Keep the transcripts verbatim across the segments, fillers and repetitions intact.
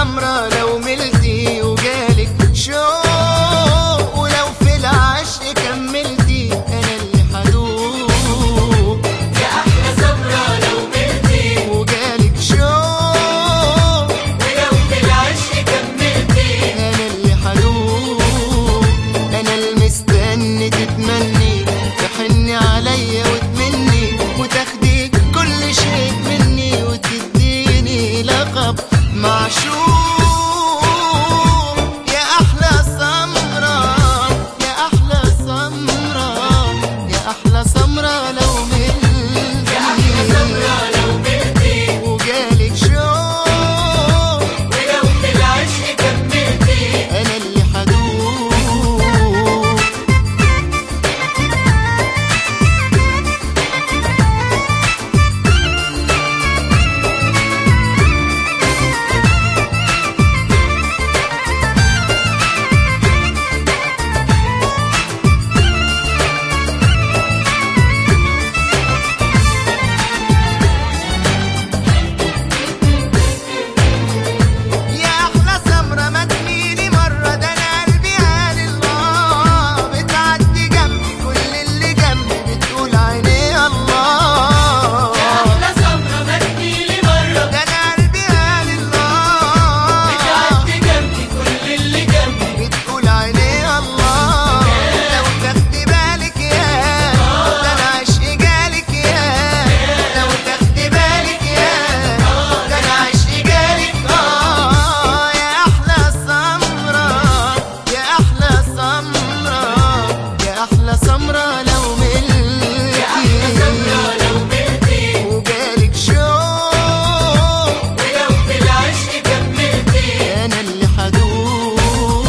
سمرة لو ملتي وجالك شوق، ولو في العشق كملتي انا اللي حدوق. يا احلى سمرة لو ملتي وجالك شوق، ولو في العشق كملتي انا اللي حدوق. انا المستني تتمني، تحني عليا وتمني، وتاخدي كل شيء مني، وتديني لقب معشوق. يا احلى سمرة، يا احلى سمرة، يا احلى سمرة لو ملتي. يا احلى سمرة لو ملتي وجالك شوق، ولو في العشق كملتي انا اللي حدوق. يا احلى سمرة ما تميلي مرة، ده انا قلبي قال الله. بتعدي جنبي كل اللي جنبي بتقول عيني الله. يا احلى سمرة ما تجيلي مرة، ده انا قلبي قال الله. بتعدي جنبي كل اللي جنبي بتقول عيني الله. لو تاخدي بالك يا، ده انا عشقي جالك يا. لو تاخدي بالك يا، ده انا عشقي جالك. اه يا احلى سمرة، يا احلى سمرة، يا احلى سمرة لو ملتي. يا احلى سمرة لو ملتي وجالك شوق، ولو في العشق كملتي انا اللي حدوق.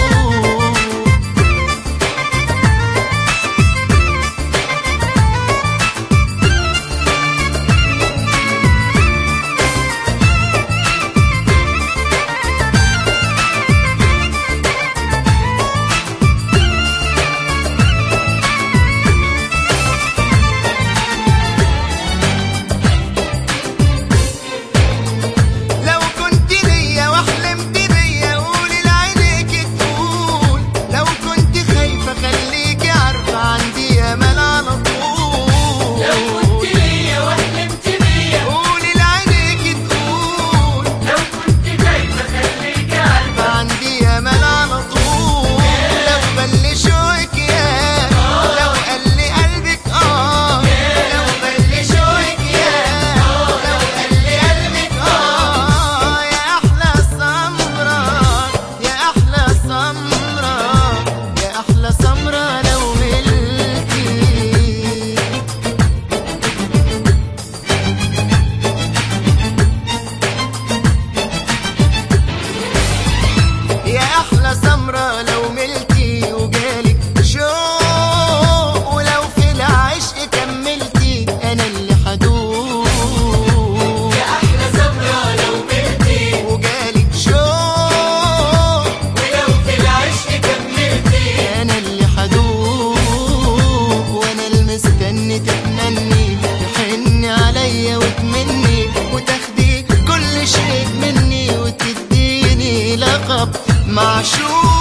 لو كنت ليا وحلمت بيا قولي لعينيك تقول. لو كنت خايفة خليكي عارفة عندي امل على طول. لو كنت ليا وحلمت بيا قولي لعينيك تقول. لو كنت خايفة خليك عارفة عندي امل على طول. لو بل شوقك يا، لو قال لي قلبك اه. لو بل شوقك يا، لو قال لي قلبك اه. يا احلى سمرة، يا احلى سمرة، يا احلى سمرة لو ملتي. يا احلى سمرة لو ملتي وجالك شوق، ولو في العشق كملتي انا اللي حدوق. يا احلى سمرة لو ملتي وجالك شوق، ولو في العشق كملتي انا اللي حدوق. وانا المستني تتمني، تحني عليا وتمني، وتاخدي كل شيء مني، وتديني لقب معشوق.